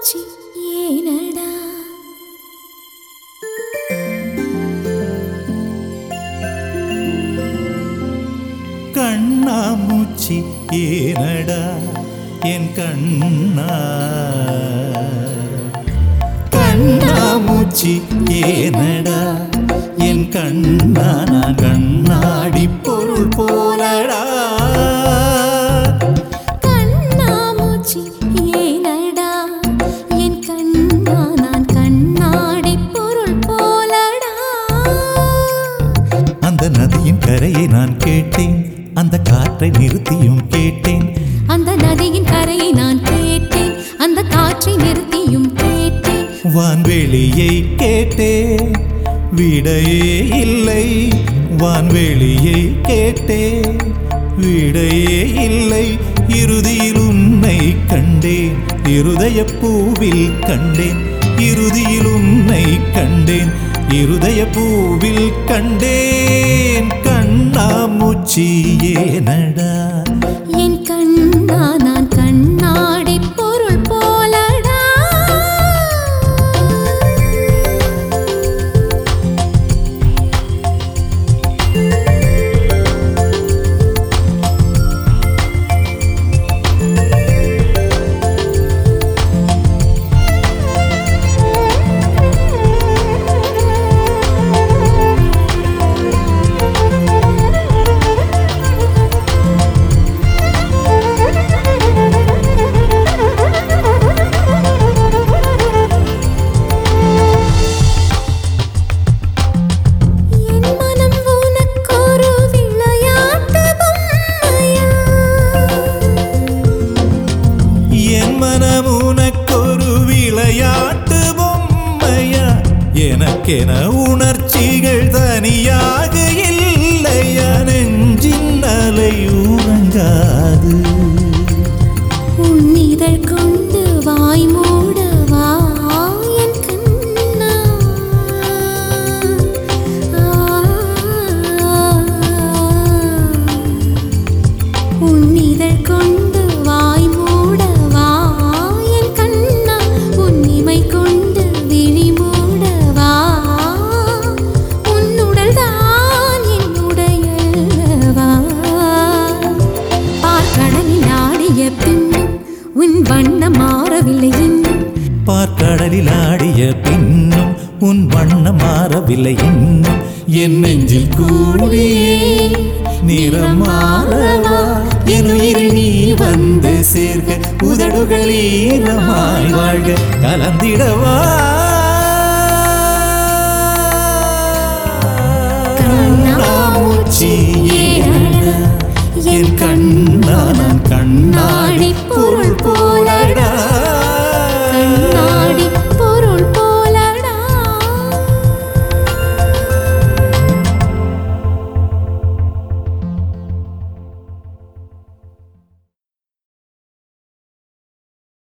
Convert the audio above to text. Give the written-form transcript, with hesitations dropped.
கண்ணாமூச்சி ஏனடா கண்ணாமூச்சி ஏனடா என் கண்ணா கண்ணாமூச்சி ஏனடா என் கண்ணா நான் கண்ணாடி பொருள் போலடா கண்ணாமூச்சி ஏனடா என் கண்ணா நான் கண்ணாடி பொருள் போலடா அந்த நதியின் கரையை நான் கேட்டேன் அந்த காற்றை நிறுத்தியும் கேட்டேன் அந்த நதியின் கரையை நான் கேட்டேன் அந்த காற்றை நிறுத்தியும் கேட்டேன் வான்வெளியை கேட்டேன் விடையே இல்லை வான்வெளியை கேட்டேன் விடையே இல்லை இறுதியில் உன்னை கண்டேன் இருதய பூவில் கண்டேன் இறுதியில் உன்னை கண்டேன் இருதய பூவில் கண்டேன் கண்ணாமூச்சி ஏனடா என் கண்ணா நான் கண்ணாடி பொருள் போலடா எனக்கென உணர்ச்சிகள் தனியாக இல்லையா நெஞ்சின் அலை உறங்காது உன்னிதழ் கொண்டு வாய் மூடவா என் கண்ணா உன்னிதழ் கொண்டு வாய் மூடவா என் கண்ணா உன்னிமை கொண்டு விழி வண்ணம் மாறவில்லை இன்னும் பார்க்கடலில் ஆடிய பின்னும் உன் வண்ணம் மாறவில்லை இன்னும் என் நெஞ்சில் கூடியே நிறம் மாறவா என் உயிரில் நீ வந்து சேர்க்க உதடுகள் ஈரமாய் வாழ்க கலந்திடவா கண்ணாமூச்சி ஏனடா என் கண்ணா நான் கண்ணாடி